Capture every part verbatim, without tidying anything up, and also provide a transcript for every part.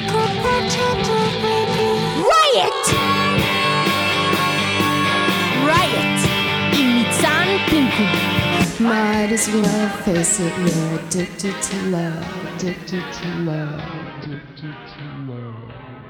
Riot! Riot! עם ניצן פינקו. Might as well face it, you're addicted to love, addicted to love, addicted to love.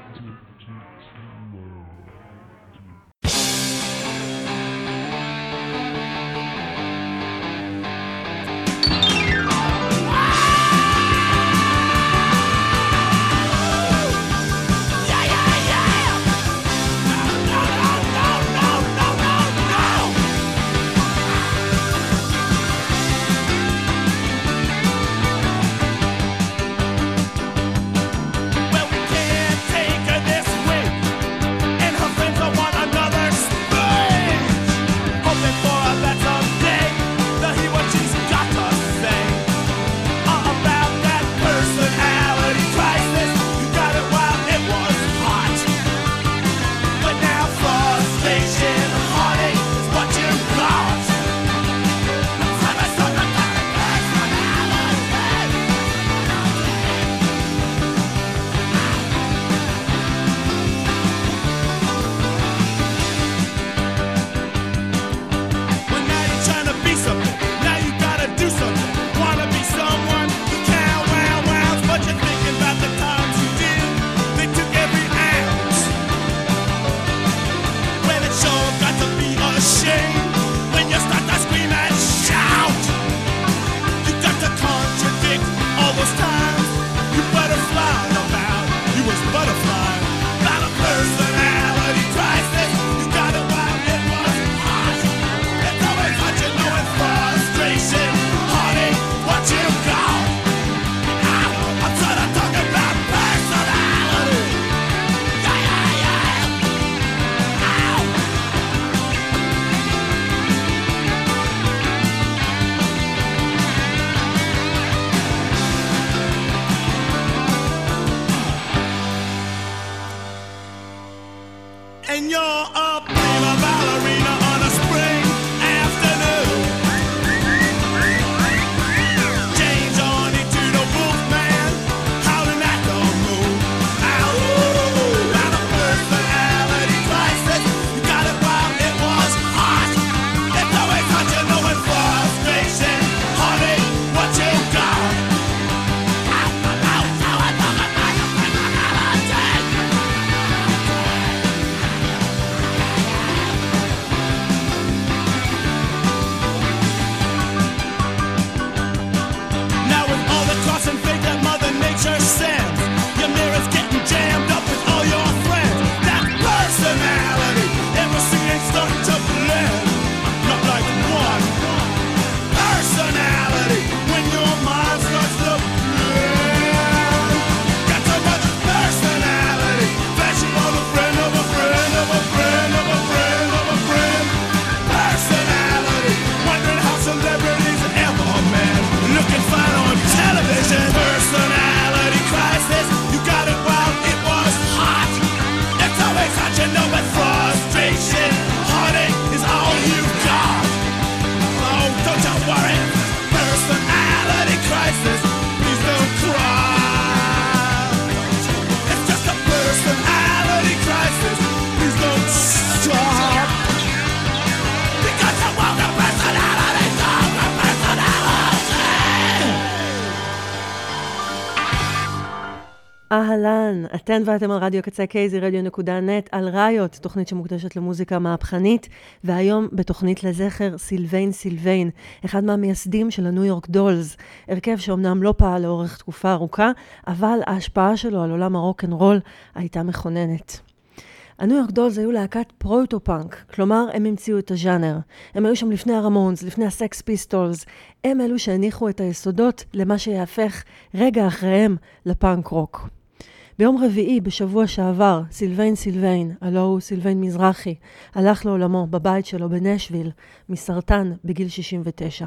אהלן, אתן ואתם על רדיו קצה קייזי, רדיו נקודה נט, על ראיות, תוכנית שמוקדשת למוזיקה מהפכנית, והיום בתוכנית לזכר סילביין סילביין, אחד מהמייסדים של הניו יורק דולס, הרכב שאומנם לא פעל לאורך תקופה ארוכה, אבל ההשפעה שלו על עולם הרוק-אנד-רול הייתה מכוננת. הניו יורק דולס היו להקת פרוטו-פאנק, כלומר הם המציאו את הז'אנר. הם היו שם לפני הרמונס, לפני הסקס פיסטולס, הם אלו שהניחו את היסודות למה שיהפך רגע אחריהם לפאנק רוק. ביום רביעי בשבוע שעבר, סילביין סילביין, הלא הוא סילביין מזרחי, הלך לעולמו בבית שלו בנשוויל, מסרטן בגיל שישים ותשע.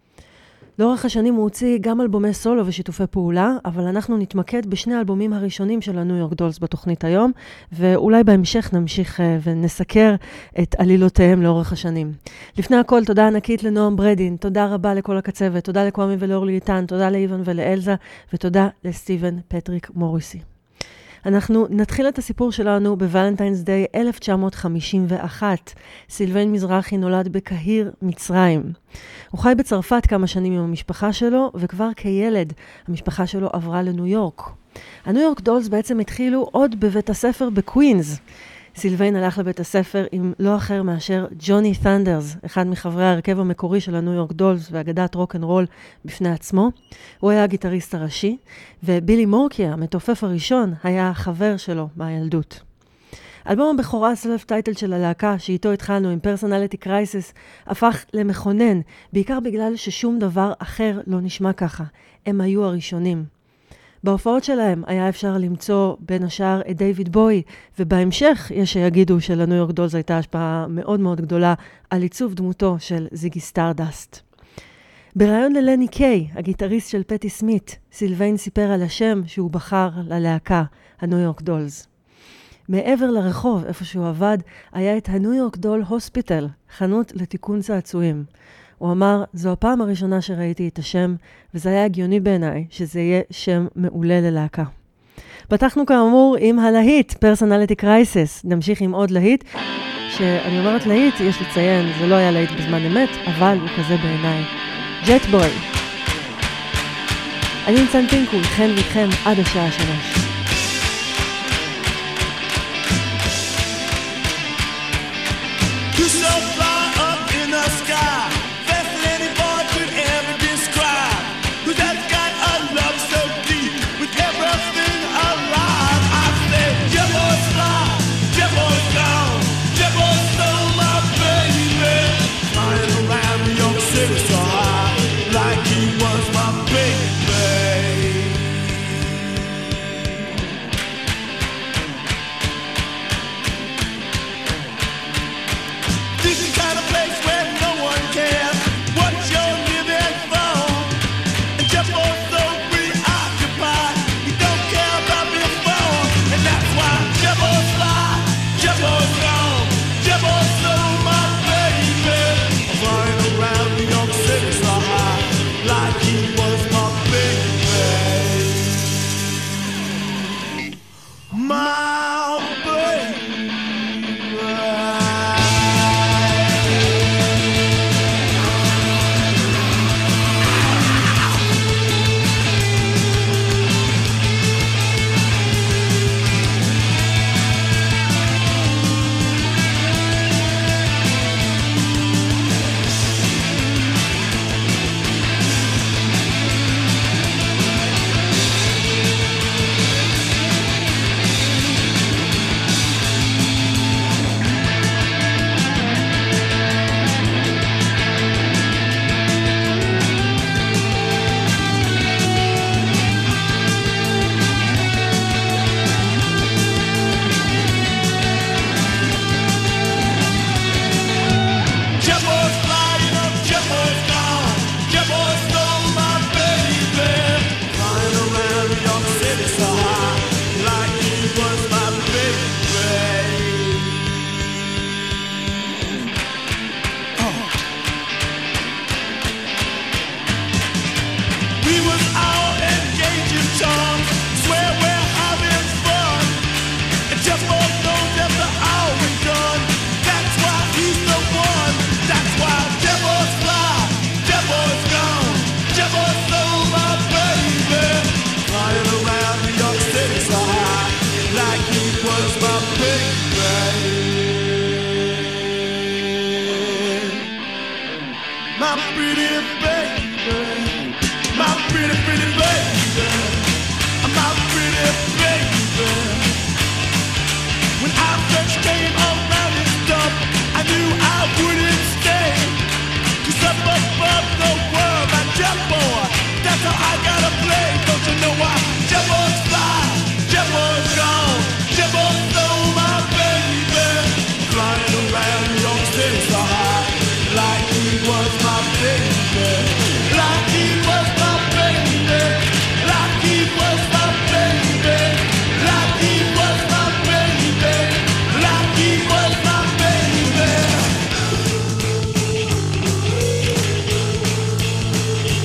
לאורך השנים הוא הוציא גם אלבומי סולו ושיתופי פעולה, אבל אנחנו נתמקד בשני האלבומים הראשונים של הניו יורק דולס בתוכנית היום, ואולי בהמשך נמשיך ונסקר את עלילותיהם לאורך השנים. לפני הכל, תודה ענקית לנועם ברדין, תודה רבה לכל הקצוות, תודה לקוואמי ולאורלי איתן, תודה לאיוון ולאלזה, ותודה לסטיבן פטריק מוריסי. אנחנו נתחיל את הסיפור שלנו בוולנטיינס דיי אלף תשע מאות חמישים ואחת. סילבן מזרחי נולד בקהיר, מצרים. הוא חי בצרפת כמה שנים עם המשפחה שלו, וכבר כילד המשפחה שלו עברה לניו יורק. הניו יורק דולס בעצם התחילו עוד בבית הספר בקווינס. סילבן הלך לבית הספר עם לא אחר מאשר ג'וני ת'נדרס, אחד מחברי ההרכב המקורי של הניו יורק דולס ואגדת רוק אנד רול בפני עצמו. הוא היה הגיטריסט הראשי, ובילי מורקי, המתופף הראשון, היה החבר שלו מהילדות. אלבום הבכורה הסלף טייטל של הלהקה, שאיתו התחלנו עם פרסונליטי קרייסיס, הפך למכונן, בעיקר בגלל ששום דבר אחר לא נשמע ככה. הם היו הראשונים. בהופעות שלהם היה אפשר למצוא בין השאר את דיוויד בוי, ובהמשך יש שיגידו שלניו יורק דולס הייתה השפעה מאוד מאוד גדולה על עיצוב דמותו של זיגי סטארדסט. בריאיון ללני קיי, הגיטריסט של פטי סמית, סילבן סיפר על השם שהוא בחר ללהקה, הניו יורק דולס. מעבר לרחוב, איפה שהוא עבד, היה את הניו יורק דול הוספיטל, חנות לתיקון צעצועים. הוא אמר, זו הפעם הראשונה שראיתי את השם, וזה היה הגיוני בעיניי שזה יהיה שם מעולה ללהקה. פתחנו כאמור עם הלהיט, פרסונליטי קרייסיס. נמשיך עם עוד להיט, שאני אומרת להיט, יש לציין, זה לא היה להיט בזמן אמת, אבל הוא כזה בעיניי. ג'ט בוי. אני ניצן פינקו, איתכן ואיתכם עד השעה שלוש.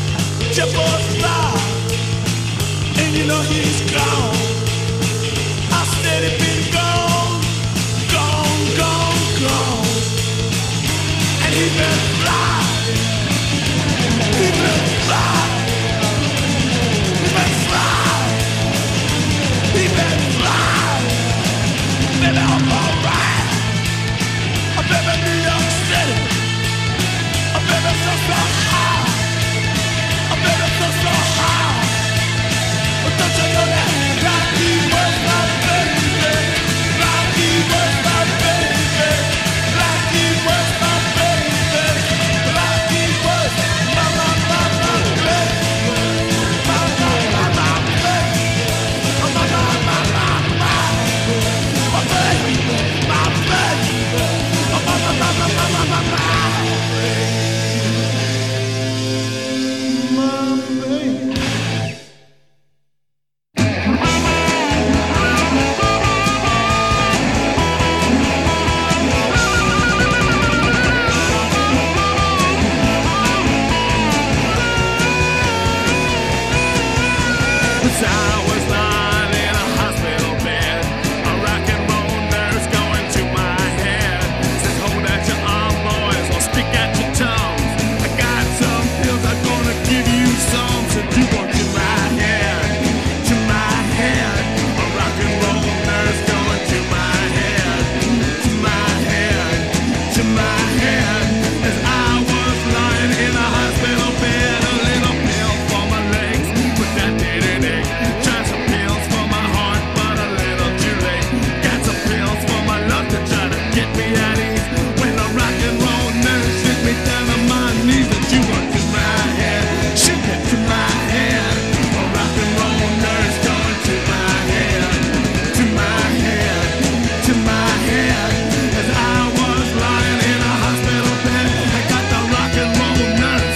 And you know he's gone. let it be gone, gone, gone, gone. And he better fly, he better fly, he better fly, he better fly. Baby, I'm alright. Oh, baby, New York City. Oh, baby, so, so high. Oh, baby, so, so high. Oh, don't you know that Rocky was my baby? Rocky was my baby. Rocky was my baby. Rocky was my, my, my, my baby. My, my, my, my baby. Oh, my, my, my, my, my. My baby, my baby. Oh, my, my, my, my, my, my, my. I was lying in a hospital bed, a rock and roll nurse going to my head. Says, hold at your arm, boys, or speak at your tongues. I got some pills, I'm gonna give you some. So you go to my head, to my head. A rock and roll nurse going to my head, to my head, to my head. As I was lying in a hospital bed, a little pill for my legs, but that didn't ache. Tried some pills for my heart, but a little too late. Got some pills for my love to try to get me at ease. When the rock and roll nurse sit me down on my knees, and you want to my head, shoot it to my head. A rock and roll nurse going to my head, to my head, to my head. As I was lying in a hospital bed, I got the rock and roll nurse.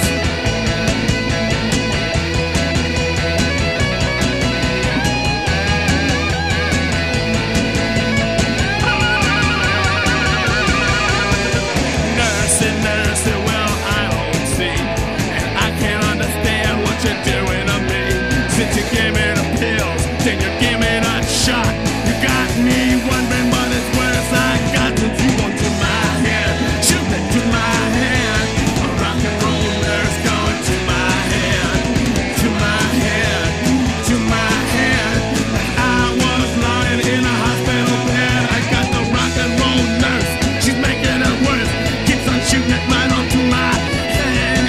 Nursey, nursey, well, I don't see, and I can't understand what you're doing to me. Since you gave me the pills, then you give me the shot. You got me wondering what it's worth. I got to do one to my head, shoot it to my head. A rock and roll nurse going to my head, to my head, to my head. I was lying in a hospital bed. I got the rock and roll nurse. She's making it worse. Keeps on shooting it right onto my head.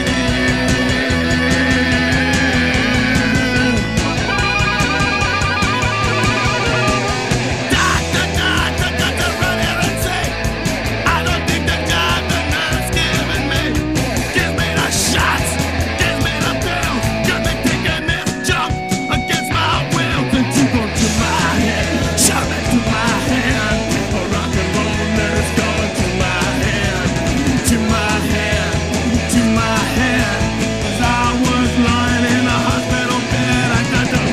Doctor, doctor, got to run here and say, I don't think the job the nurse giving me. Give me the shots, give me the pills. Got me taking this junk against my will. Then you go to my head, shove it to my head. A rock and roll nurse going to my head, to my head, to my head. As I was lying in a hospital bed, I got the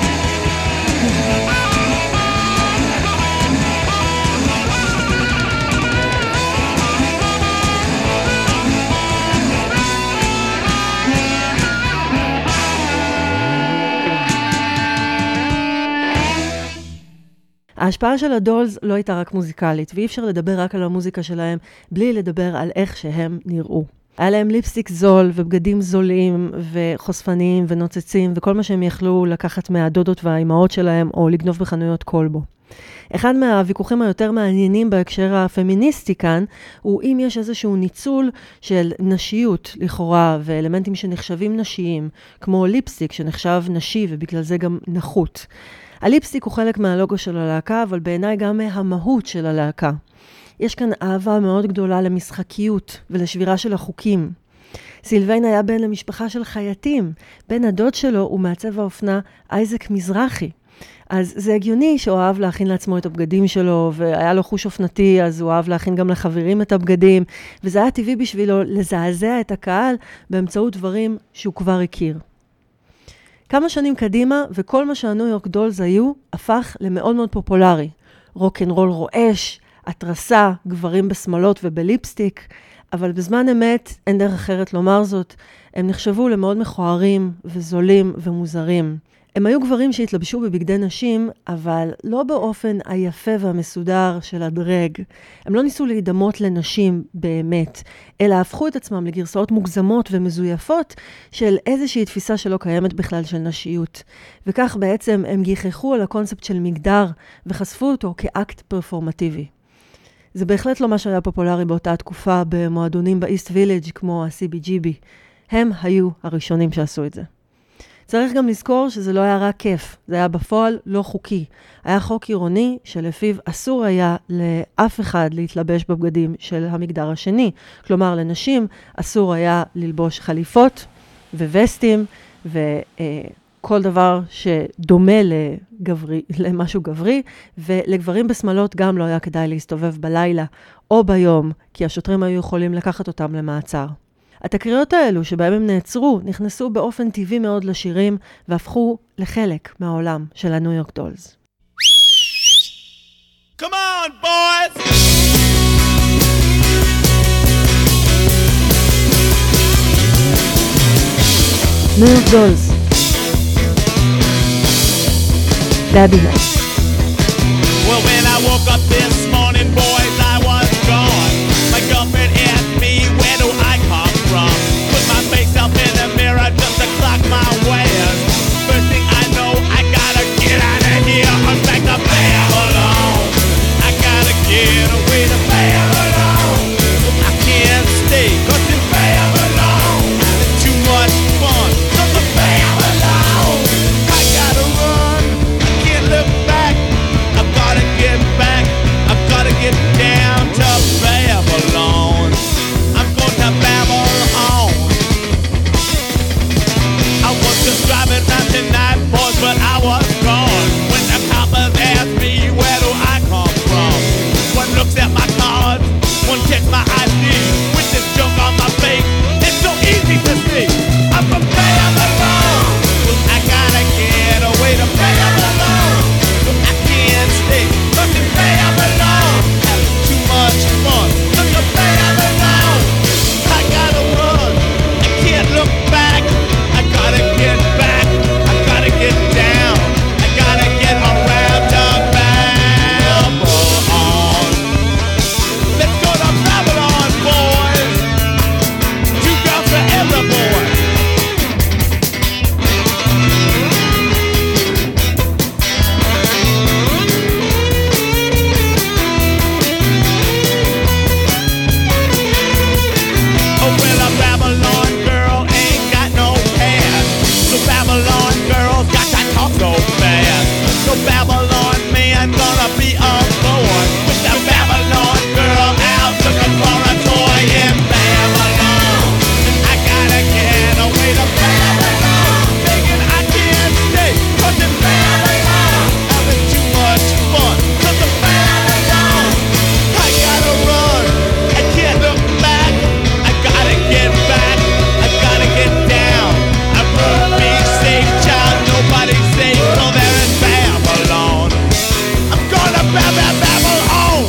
ההשפעה של הדולס לא הייתה רק מוזיקלית, ואי אפשר לדבר רק על המוזיקה שלהם בלי לדבר על איך שהם נראו. היה להם ליפסטיק זול ובגדים זולים וחושפניים ונוצצים וכל מה שהם יכלו לקחת מהדודות והאימהות שלהם או לגנוב בחנויות קולבו. אחד מהוויכוחים היותר מעניינים בהקשר הפמיניסטי כאן הוא אם יש איזשהו ניצול של נשיות לכאורה ואלמנטים שנחשבים נשיים, כמו ליפסטיק שנחשב נשי ובגלל זה גם נחות. הליפסטיק הוא חלק מהלוגו של הלהקה, אבל בעיניי גם מהמהות של הלהקה. יש כאן אהבה מאוד גדולה למשחקיות ולשבירה של החוקים. סילביין היה בן למשפחה של חייטים. בן הדוד שלו הוא מעצב האופנה אייזק מזרחי. אז זה הגיוני שהוא אהב להכין לעצמו את הבגדים שלו, והיה לו חוש אופנתי, אז הוא אהב להכין גם לחברים את הבגדים, וזה היה טבעי בשבילו לזעזע את הקהל באמצעות דברים שהוא כבר הכיר. כמה שנים קדימה, וכל מה שהניו יורק דולס היו, הפך למאוד מאוד פופולרי. רוק'נ'רול רועש, התרסה, גברים בשמלות ובליפסטיק, אבל בזמן אמת, אין דרך אחרת לומר זאת, הם נחשבו למאוד מכוערים וזולים ומוזרים. הם היו גברים שהתלבשו בבגדי נשים, אבל לא באופן היפה והמסודר של הדרג. הם לא ניסו להידמות לנשים באמת, אלא הפכו את עצמם לגרסאות מוגזמות ומזויפות של איזושהי תפיסה שלא קיימת בכלל של נשיות. וכך בעצם הם גיחכו על הקונספט של מגדר וחשפו אותו כאקט פרפורמטיבי. זה בהחלט לא מה שהיה פופולרי באותה תקופה במועדונים באיסט וילג' כמו ה-סי בי ג'י בי. הם היו הראשונים שעשו את זה. צריך גם לזכור שזה לא היה רק כיף, זה היה בפועל לא חוקי. היה חוק עירוני שלפיו אסור היה לאף אחד להתלבש בבגדים של המגדר השני. כלומר, לנשים אסור היה ללבוש חליפות ווסטים וכל דבר שדומה לגברי, למשהו גברי, ולגברים בשמלות גם לא היה כדאי להסתובב בלילה או ביום, כי השוטרים היו יכולים לקחת אותם למעצר. התקריות האלו שבהם הם נעצרו, נכנסו באופן טבעי מאוד לשירים והפכו לחלק מהעולם של הניו יורק דולס. Come on, boys! ניו יורק דולס. Babylon. Well, when I woke up this morning, boys, I was gone. My girlfriend asked me, where do I come from? Put my face up in the mirror just to clock my wares. First thing I know, I gotta get out of here. I'm back to Babylon. I gotta get away to Babylon. I can't stay, cause in Babylon, it's too much fun. Cause in Babylon, I gotta run. I can't look back. I've gotta get back. I've gotta get down to Babylon. I'm going to Babylon. I was just driving round tonight, boys, but I was gone. When the coppers asked me, where do I come from? One looks at my cards, one checks my I D. With this joke on my face, it's so easy to see. I'm from Babylon. I gotta get away to Babylon. I can't stay, cause in Babylon, having too much fun. Look at Babylon. I gotta run, I can't look back. I gotta get back, I gotta get down. I gotta get around to Babylon. Let's go to Babylon, boys. Two girls for every boy. Oh, well, a Babylon girl ain't got no past. So Babylon girls got to talk so fast. So Babylon man gonna be on board with the Babylon girl out looking for a toy in Babylon. I gotta get away to Babylon. Thinking I can't stay, cause in Babylon, having too much fun. Cause in Babylon, I gotta run. I can't look back. I gotta get back. I gotta get down. I won't be safe, child. Nobody's safe. So there in Babylon. I'm gonna Babylon, Babylon.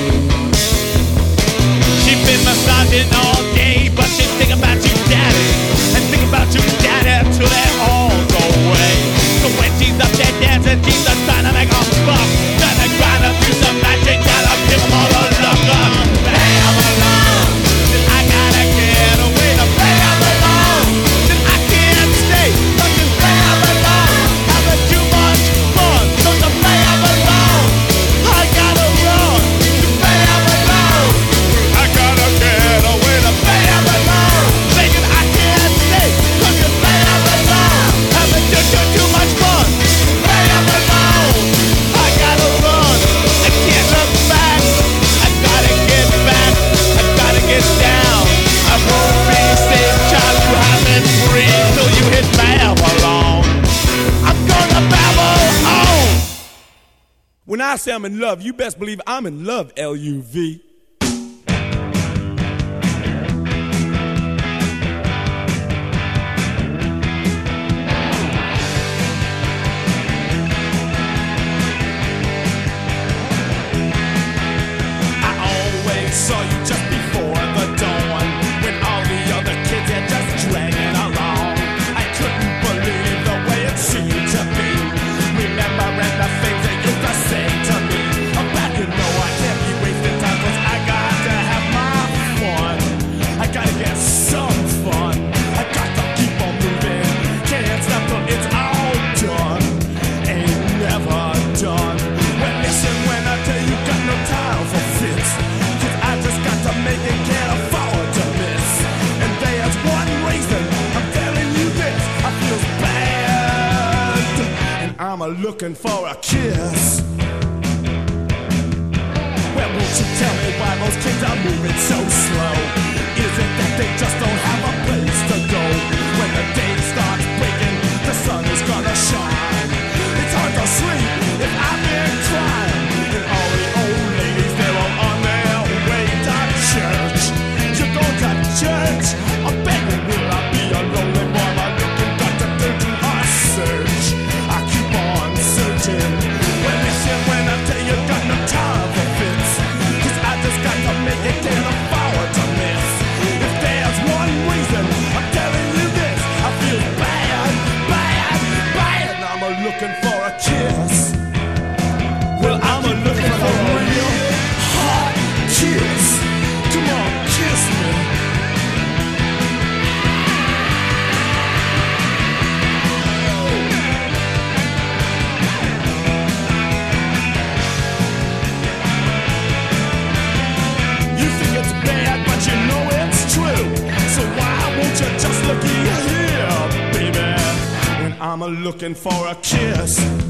She's been massaging all day, but she's thinking about you, daddy. And thinking about you, daddy, till they all go away. So when she's up there dancing, she's just trying to make a buck. Trying to grind up through some magic, gotta give them all the luck. Babylon. I gotta get away to Babylon. I can't stay, cause in Babylon, having too much fun. Cause in Babylon, I gotta run to Babylon. I gotta get away to Babylon. Thinking I can't stay, cause in Babylon, having too, too, too much fun. Babylon, I gotta run. I can't look back. I gotta get back. I gotta get down. I won't be safe, child. You haven't free till you hit Babylon. I'm gonna Babylon. When I say I'm in love, you best believe I'm in love, L U V. I always saw you just before the dawn, when all the other kids had just dragging along. I couldn't believe the way it seemed to be. I'm a looking for a kiss. Well, won't you tell me why those kids are moving so slow? Is it that they just don't have a place to go? When the day starts breaking, the sun is gonna shine. It's hard to sleep if I've been crying. And all the old ladies, they're all on their way to church. You go to church, I'm begging, will I be a lonely boy? My looking got to do to a search. I keep on searching. Well, listen when I tell you, got no time for fits. Cause I just got to make it, can't afford to miss. If there's one reason I'm telling you this, I feel bad, bad, bad. I'm a looking for a kiss. Well, I'm a looking for a real hot kiss. Come on, kiss me. You think it's bad, but you know it's true. So why won't you just look here, baby? When I'm a looking for a kiss.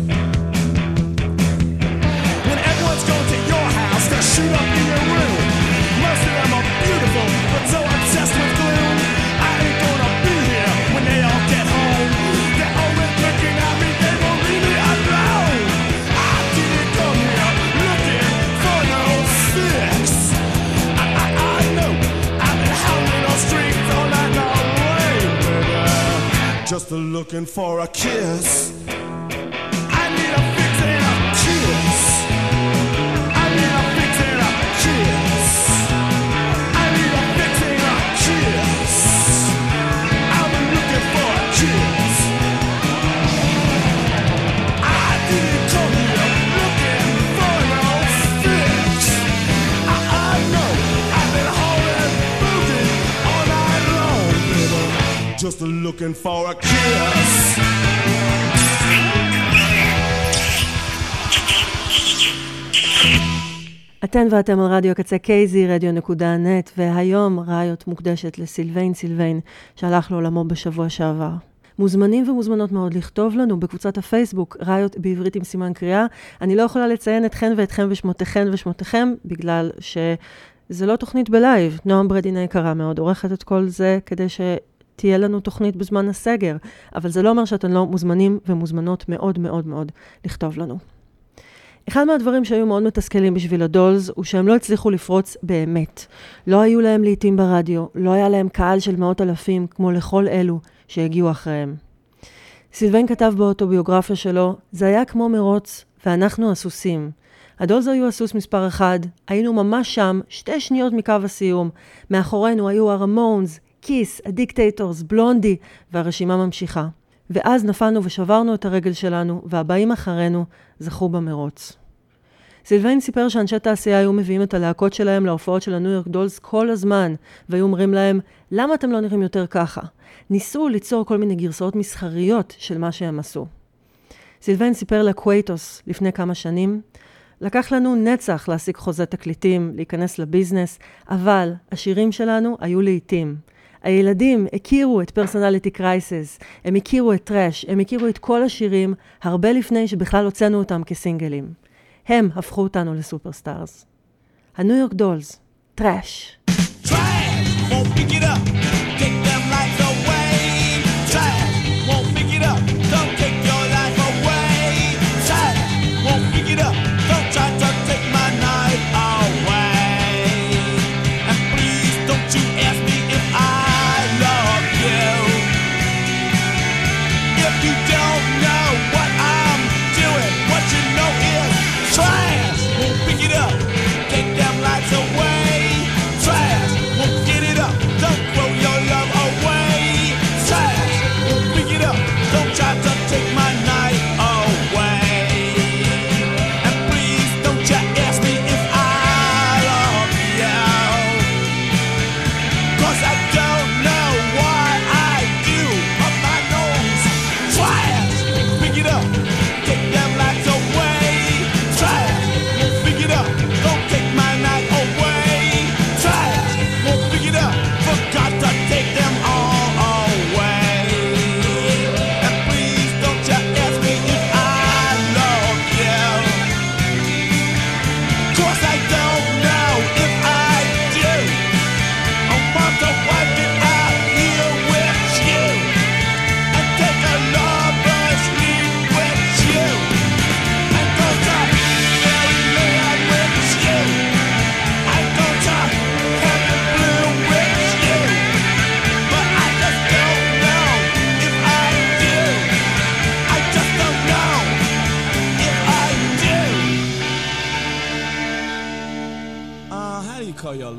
When everyone's going to your house to shoot up in your room. Most of them are beautiful, but so obsessed with gloom. I ain't gonna be here when they all get home. They're always looking at me, they won't leave me alone. I didn't come here looking for no fix. I, I, I know I've been howling on streets all night long, baby. Just looking for a kiss. I need a fix and a kiss. I need a fix and a kiss. I need a fix and a kiss. I'm looking for a kiss. I didn't come here looking for no fix. I, I know I've been hauling booty all night long, baby. Just looking for a kiss. אתן ואתם על רדיו קצה קייזי, רדיו נקודה נט, והיום ראיות מוקדשת לסילביין סילביין, שהלך לעולמו בשבוע שעבר. מוזמנים ומוזמנות מאוד לכתוב לנו בקבוצת הפייסבוק, ראיות בעברית עם סימן קריאה. אני לא יכולה לציין אתכן ואתכם ושמותיכן ושמותיכם, בגלל שזה לא תוכנית בלייב. נועם ברדינה יקרה מאוד, עורכת את כל זה כדי שתהיה לנו תוכנית בזמן הסגר, אבל זה לא אומר שאתן לא מוזמנים ומוזמנות מאוד מאוד מאוד לכתוב לנו. אחד מהדברים שהיו מאוד מתסכלים בשביל הדולס, הוא שהם לא הצליחו לפרוץ באמת. לא היו להם לעיתים ברדיו, לא היה להם קהל של מאות אלפים, כמו לכל אלו שהגיעו אחריהם. סילביין כתב באוטוביוגרפיה שלו, זה היה כמו מרוץ, ואנחנו הסוסים. הדולס היו הסוס מספר אחד, היינו ממש שם, שתי שניות מקו הסיום. מאחורינו היו הרמונס, כיס, הדיקטייטורס, בלונדי, והרשימה ממשיכה. ואז נפלנו ושברנו את הרגל שלנו, והבאים אחרינו זכו במרוץ. סילביין סיפר שאנשי תעשייה היו מביאים את הלהקות שלהם להופעות של הניו יורק דולס כל הזמן, והיו אומרים להם, למה אתם לא נראים יותר ככה? ניסו ליצור כל מיני גרסאות מסחריות של מה שהם עשו. סילביין סיפר לקווייטוס לפני כמה שנים, לקח לנו נצח להשיג חוזה תקליטים, להיכנס לביזנס, אבל השירים שלנו היו לעיתים. הילדים הכירו את פרסונליטי קרייסיס, הם הכירו את טרש, הם הכירו את כל השירים הרבה לפני שבכלל הוצאנו אותם כסינגלים. הם הפכו אותנו לסופרסטארס. הניו יורק דולס, טרש. Trash, won't pick it up, take them lights away. Trash, won't pick it up, don't take your life away. Trash, won't pick it up, don't try to take my night away. And please don't you ask me if I love you. If you don't know what I'm doing, what you know is trash, won't pick it up, take them lights away. Trash, won't get it up, don't throw your love away. Trash, won't pick it up, don't try to take my night away. And please don't you ask me if I love you, 'cause I don't know why I do up my nose. Trash, won't pick it up, take them lights away. Trash, won't pick it up, don't take my night away.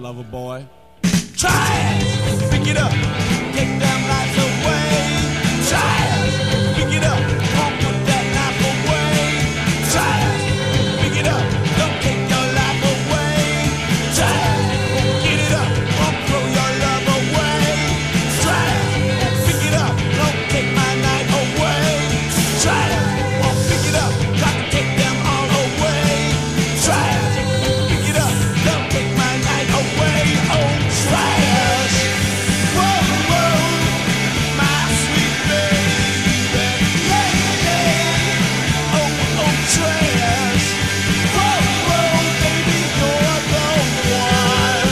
lover boy. Try it, pick it up, take them lights away. Try it, pick it up, won't put that life away. Try it, pick it up, don't take your life away. Try it, won't get it up, won't throw your love away. Try it, pick it up, don't take my night away. Try it, won't pick it up, got to take them all away. Try it, pick it up, don't take my night away. Oh, try it. Whoa, whoa, my sweet baby, lady. Oh, oh, trash. Whoa, whoa, baby, you're the one.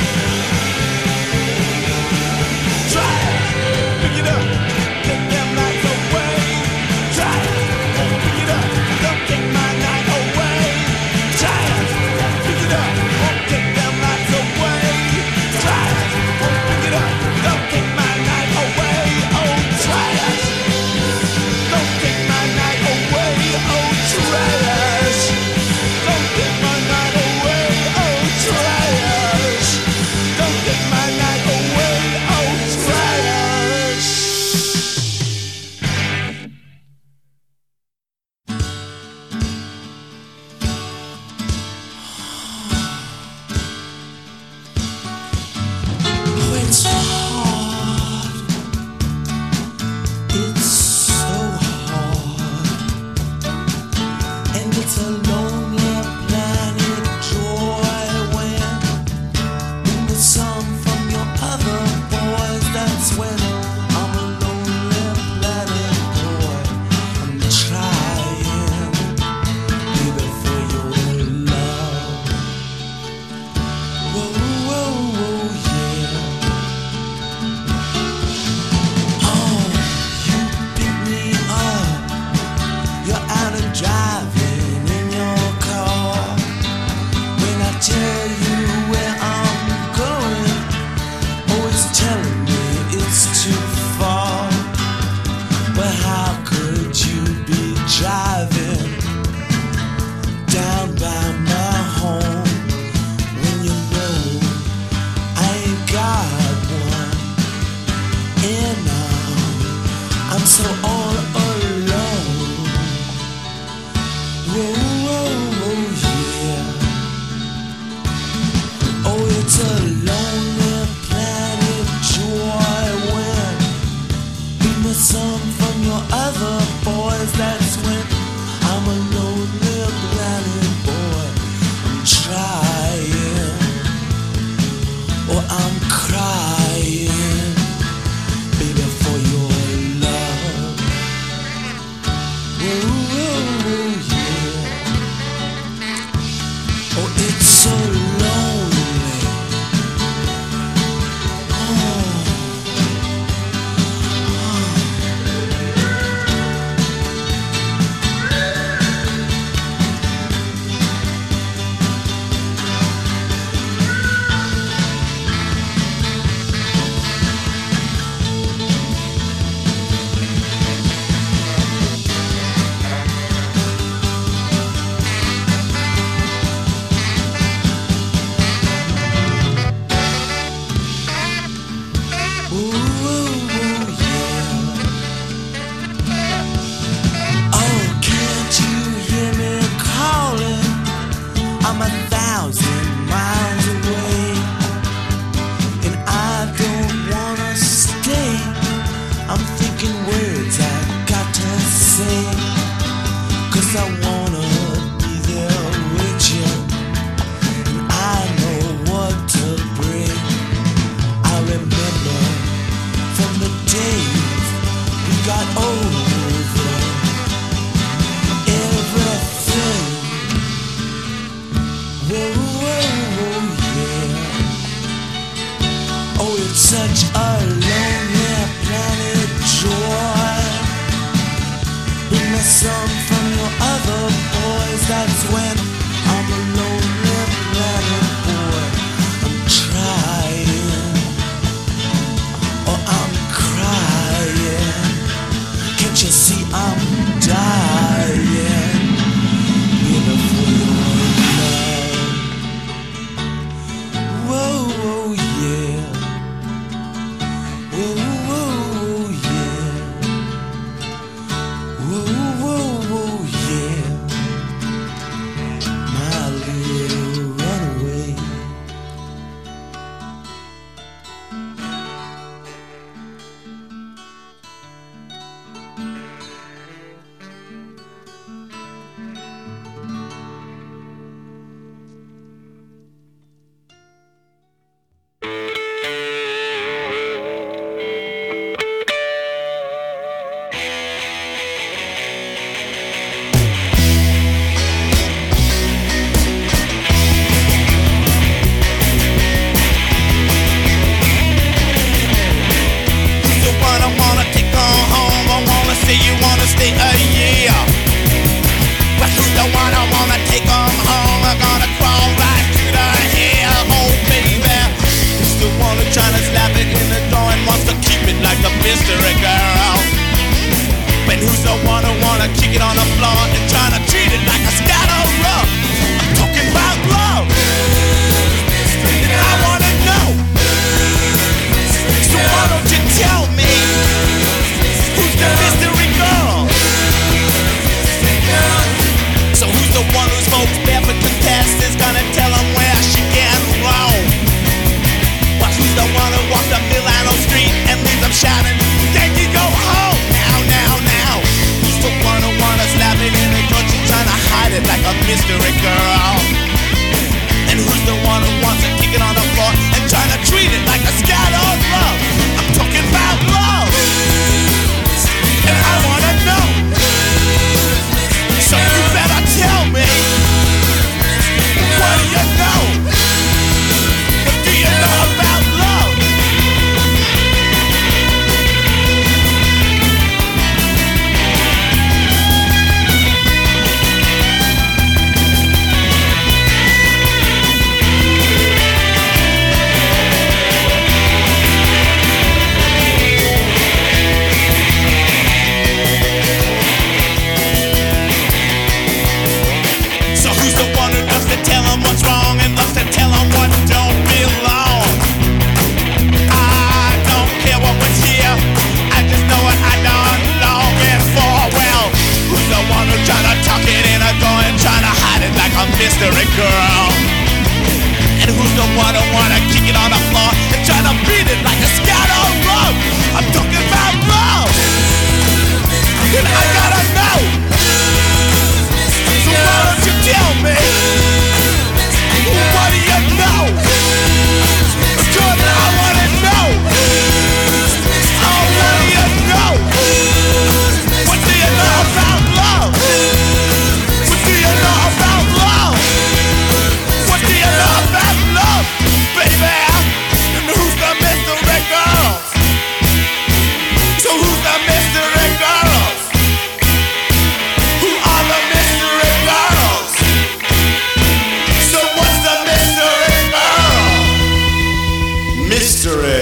Try it, pick it up, take them lights away. Try it, won't pick it up, don't take my night away. Try it, pick it up, won't take them lights away. Try it, won't pick it up, don't take my night away. Oh, try it, don't take my night away. Oh, trash, don't take my night away. Oh, trash, don't take my night away. Oh, trash. Oh, it's hard. It's so hard. And it's a lonely planet joy when in the sun from your other boys. That's when I'm a lonely planet boy. I'm trying, baby, for your love. Whoa, whoa, whoa, yeah. Oh, you pick me up. You're out and driving in your car. When I tell you where I'm going, always telling me it's too far. But how could you be driving down by my home when you know I ain't got one? And now I'm so all alone. Whoa, whoa, whoa, yeah. Oh, it's a lonely planet joy when in the sun from your other boys. That's when I'm a lonely planet boy. I'm trying, or I'm crying, baby, for your love. Whoa, whoa, whoa, yeah. Oh, it's so lonely. Oh. Ooh, ooh, yeah. Oh, can't you hear me calling? I'm a thousand miles away, and I don't wanna stay. I'm thinking words I got to say, 'cause I wanna be there with you, and I know what to bring. I remember from the days we got over everything. Whoa, whoa, whoa, yeah. Oh, it's such a lonely planet joy. Bring the sun from your other boys. That's when I'm a lonely planet boy. I'm trying, or I'm crying. Can't you see I'm dying? Baby, for your love. Whoa. fifty a year. But who's the one I wanna take them home? I'm gonna crawl right to the hair. Oh baby, who's the one who's trying to slap it in the door and wants to keep it like a mystery girl? And who's the one who wanna kick it on the floor and trying to treat it like a scatter rug? I'm talking about love, and I wanna know. So why don't you tell me who's the mystery girl? So who's the one who smokes barefoot contestants, gonna tell them where she gets wrong? Well, who's the one who walks up Milano Street and leaves them shouting, Yankee go home? Now, now, now. Who's the one who wanna slap it in the throat? She's trying to hide it like a mystery girl. And who's the one who wants to kick it on the floor and trying to treat it like a scattered love? I'm talking about love, and I wanna know. So you better tell me, what do you know? What do you know about love? Tell them what's wrong and loves to tell them what don't belong. I don't care what was here, I just know what I done longing for. Well, who's the one who's trying to tuck it in a door and trying to hide it like a mystery girl? And who's the one who wanna kick it on the floor and try to beat it like a scattered rug? I'm talking about love, and I gotta know. So why don't you tell me? What do you know? Because I wanna know. Oh, what do you know? What do you know about love? What do you know about love? What do you know about love, baby? And who's the mystery girls? So who's the mystery girls? Who are the mystery girls? So what's the mystery girl? Mystery.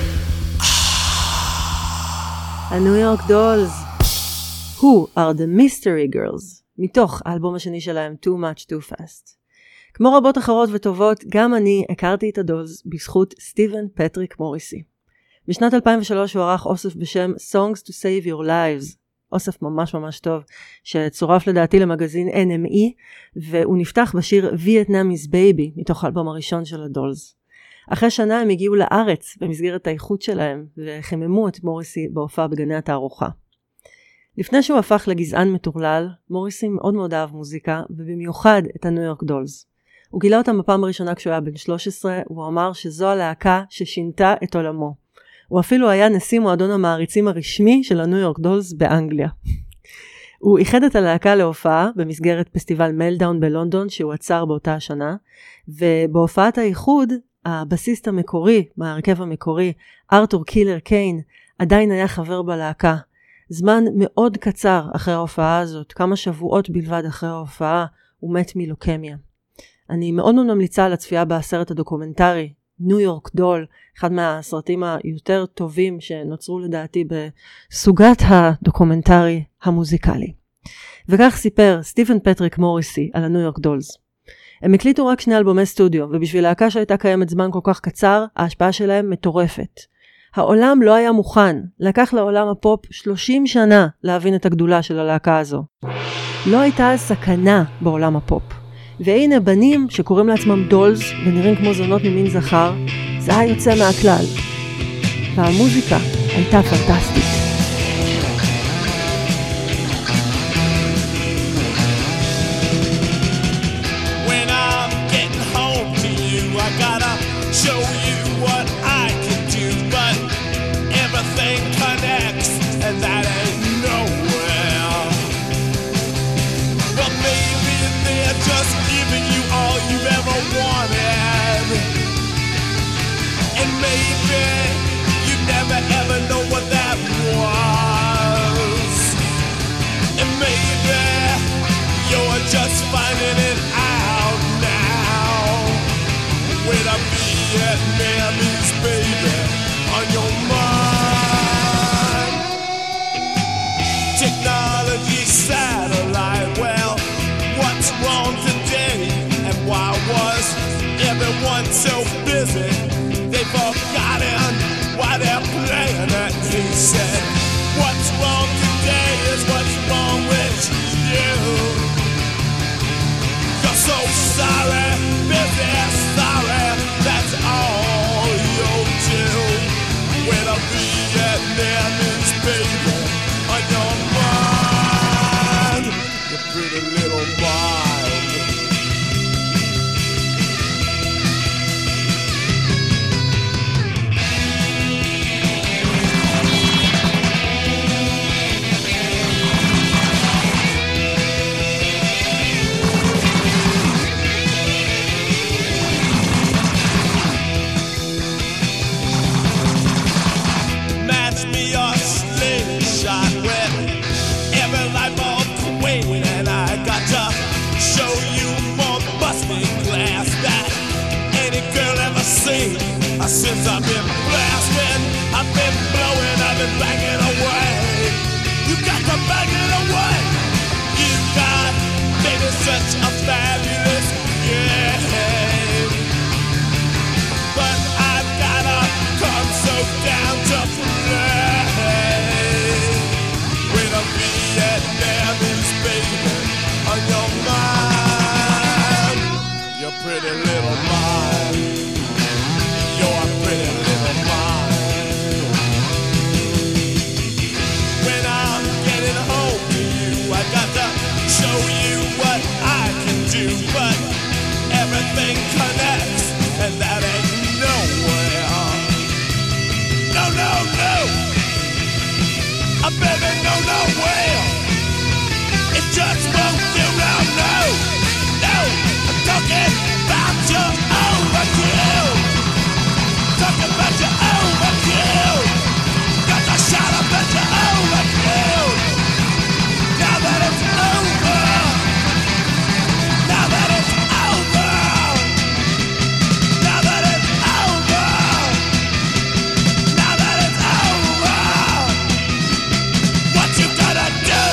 הניו יורק דולס. Who are the mystery girls? מתוך האלבום השני שלהם, Too Much Too Fast. כמו רבות אחרות וטובות, גם אני הכרתי את הדולס בזכות סטיבן פטריק מוריסי. בשנת אלפיים ושלוש הוא ערך אוסף בשם Songs to Save Your Lives, אוסף ממש ממש טוב, שצורף לדעתי למגזין אן אם אי, והוא נפתח בשיר Vietnamese Baby, מתוך האלבום הראשון של הדולס. אחרי שנה הם הגיעו לארץ במסגרת האיכות שלהם, וחיממו את מוריסי בהופעה בגני התערוכה. לפני שהוא הפך לגזען מטורלל, מוריסי מאוד מאוד אהב מוזיקה, ובמיוחד את הניו יורק דולס. הוא גילה אותם בפעם הראשונה כשהוא היה בן שלוש עשרה, והוא אמר שזו הלהקה ששינתה את עולמו. הוא אפילו היה נשיא מועדון המעריצים הרשמי של הניו יורק דולס באנגליה. הוא איחד את הלהקה להופעה במסגרת פסטיבל מלדאון בלונדון שהוא עצר באותה השנה, ובהופעת האיחוד, הבסיסט המקורי, מהרכב המקורי, ארתור קילר קיין, עדיין היה חבר בלהקה. זמן מאוד קצר אחרי ההופעה הזאת, כמה שבועות בלבד אחרי ההופעה, הוא מת מלוקמיה. אני מאוד מאוד ממליצה על הצפייה בסרט הדוקומנטרי, ניו יורק דול, אחד מהסרטים היותר טובים שנוצרו לדעתי בסוגת הדוקומנטרי המוזיקלי. וכך סיפר סטיבן פטריק מוריסי על הניו יורק דולס. הם הקליטו רק שני אלבומי סטודיו, ובשביל להקה שהייתה קיימת זמן כל כך קצר, ההשפעה שלהם מטורפת. העולם לא היה מוכן, לקח לעולם הפופ שלושים שנה להבין את הגדולה של הלהקה הזו. לא הייתה סכנה בעולם הפופ. והנה בנים שקוראים לעצמם דולס ונראים כמו זונות ממין זכר, זה היה יוצא מהכלל. והמוזיקה הייתה פנטסטית. When I'm getting home to you, I gotta show you what I can do, but everything connects and that ain't nowhere. Well, maybe they're just giving you all you've ever wanted, and maybe you never ever know what that was. forgotten why they're playing it. He said, what's wrong today is what's wrong with you. You're so sorry, busy, sorry, that's all you'll do. With a Vietnamese baby on your mind, you pretty little mind. Since I've been blasting, I've been blowing, I've been banging away. You got to bang it away. You got maybe such a fabulous game, but I've gotta come so down to play with a Vietnamese baby on your mind. Your pretty little mind. You're pretty little mind. When I'm getting home to you, I got to show you what I can do. But everything connects, and that ain't nowhere. No, no, no. A baby, no, nowhere. It just won't do, no, no. No, I'm talking about your overkill. Talking about your overkill. Got to shout up at your overkill. Now that it's over. Now that it's over. Now that it's over. Now that it's over. What you gonna do?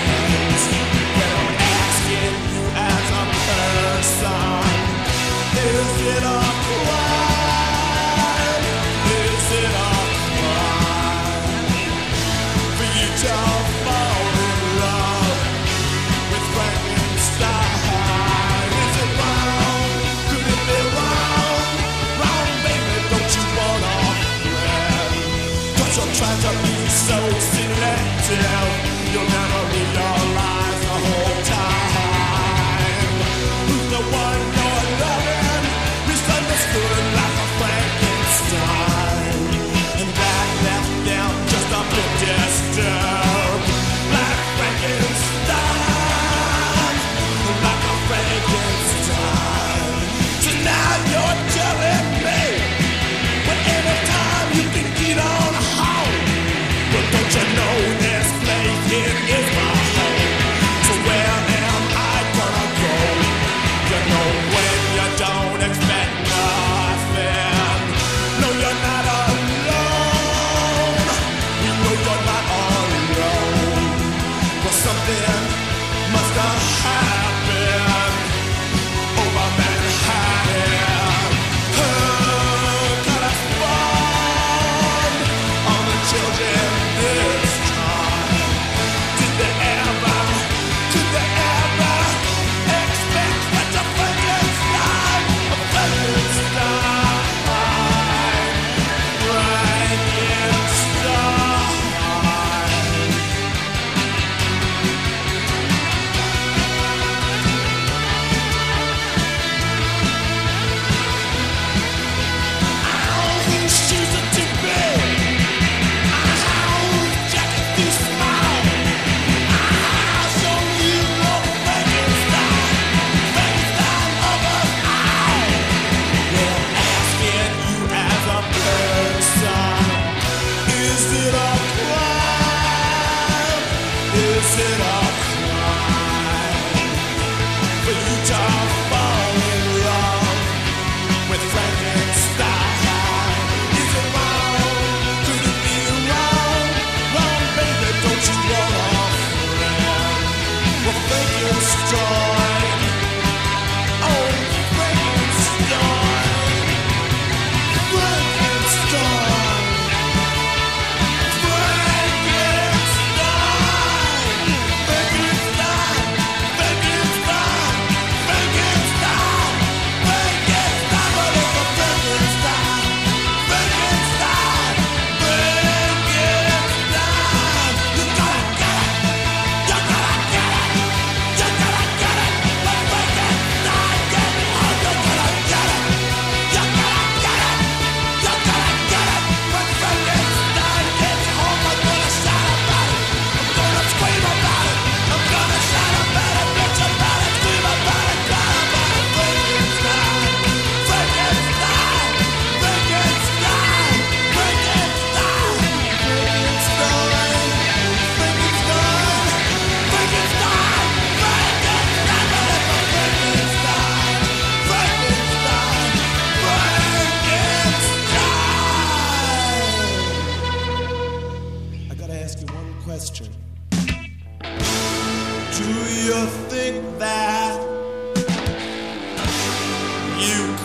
They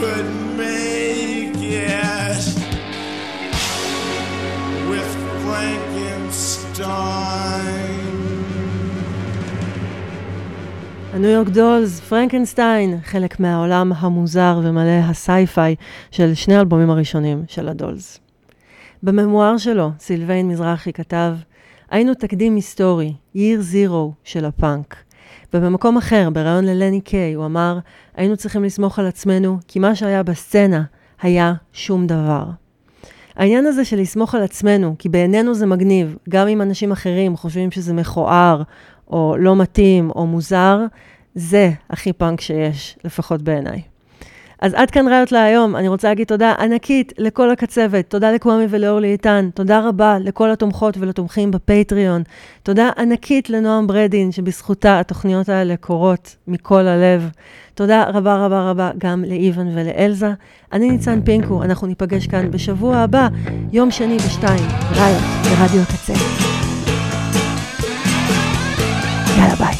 could make it with Frankenstein. הניו יורק דולס, פרנקנשטיין, חלק מהעולם המוזר ומלא הסייפיי של שני האלבומים הראשונים של הדולס. בממואר שלו, סילביין מזרחי כתב, היינו תקדים היסטורי, year zero של הפאנק. ובמקום אחר, ברעיון ללני קיי, הוא אמר, היינו צריכים לסמוך על עצמנו, כי מה שהיה בסצנה היה שום דבר. העניין הזה של לסמוך על עצמנו, כי בעינינו זה מגניב, גם אם אנשים אחרים חושבים שזה מכוער, או לא מתאים, או מוזר, זה הכי פאנק שיש, לפחות בעיניי. אז עד כאן ראיות להיום, אני רוצה להגיד תודה ענקית לכל הקצוות, תודה לקוואמי ולאורלי איתן, תודה רבה לכל התומכות ולתומכים בפטריון, תודה ענקית לנועם ברדין, שבזכותה התוכניות האלה קורות מכל הלב, תודה רבה רבה רבה גם לאיוון ולאלזה, אני ניצן פינקו, אנחנו ניפגש כאן בשבוע הבא, יום שני בשתיים, ראיות ברדיו הקצה. יאללה ביי.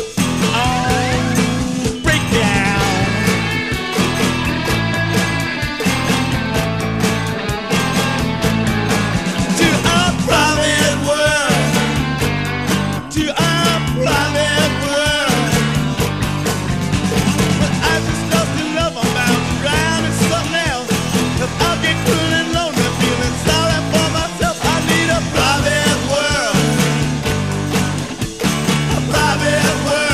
Private world.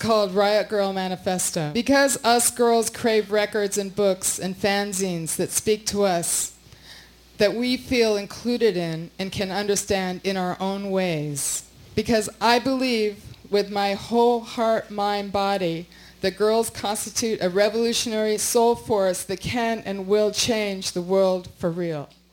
called Riot Girl Manifesto. Because us girls crave records and books and fanzines that speak to us, that we feel included in and can understand in our own ways. Because I believe with my whole heart, mind, body, that girls constitute a revolutionary soul force that can and will change the world for real.